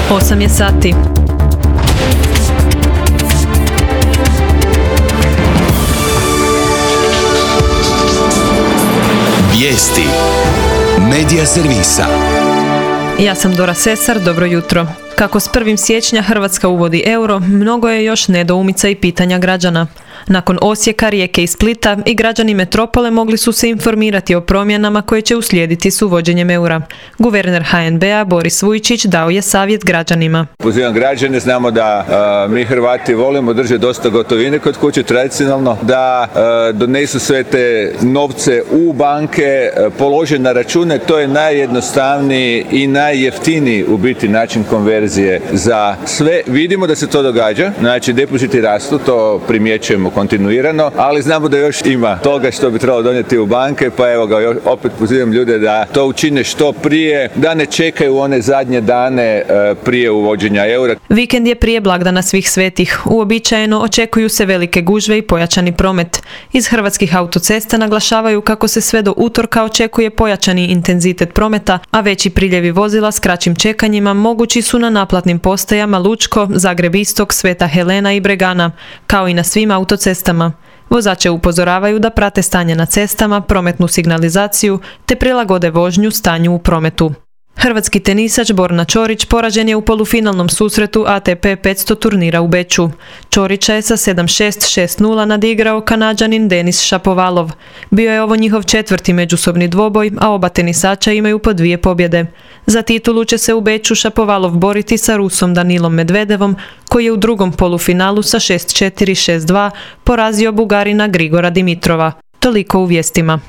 8 je sati. Vijesti Medija servisa. Ja sam Dora Sesar, dobro jutro. Kako s 1. siječnja Hrvatska uvodi euro, mnogo je još nedoumica i pitanja građana. Nakon Osijeka, Rijeke i Splita i građani metropole mogli su se informirati o promjenama koje će uslijediti s uvođenjem eura. Guverner HNB-a Boris Vujčić dao je savjet građanima. Pozivam građane, znamo da mi Hrvati volimo držati dosta gotovine kod kuće tradicionalno, da donesu sve te novce u banke, polože na račune, to je najjednostavniji i najjeftiniji u biti način konverzije za sve. Vidimo da se to događa, znači depoziti rastu, to primjećujemo kontinuirano, ali znamo da još ima toga što bi trebalo donijeti u banke, pa evo ga, opet pozivam ljude da to učine što prije, da ne čekaju one zadnje dane prije uvođenja eura. Vikend je prije blagdana Svih svetih. Uobičajeno očekuju se velike gužve i pojačani promet. Iz Hrvatskih autocesta naglašavaju kako se sve do utorka očekuje pojačani intenzitet prometa, a veći priljevi vozila s kraćim čekanjima mogući su na naplatnim postajama Lučko, Zagreb Istok, Sveta Helena i Bregana, kao i na svim autocestama. Vozače upozoravaju da prate stanje na cestama, prometnu signalizaciju te prilagode vožnju stanju u prometu. Hrvatski tenisač Borna Ćorić poražen je u polufinalnom susretu ATP 500 turnira u Beču. Ćorića je sa 7-6, 6-0 nadigrao Kanađanin Denis Šapovalov. Bio je ovo njihov 4. međusobni dvoboj, a oba tenisača imaju po 2 pobjede. Za titulu će se u Beču Šapovalov boriti sa Rusom Danilom Medvedevom, koji je u drugom polufinalu sa 6-4, 6-2 porazio Bugarina Grigora Dimitrova. Toliko u vijestima.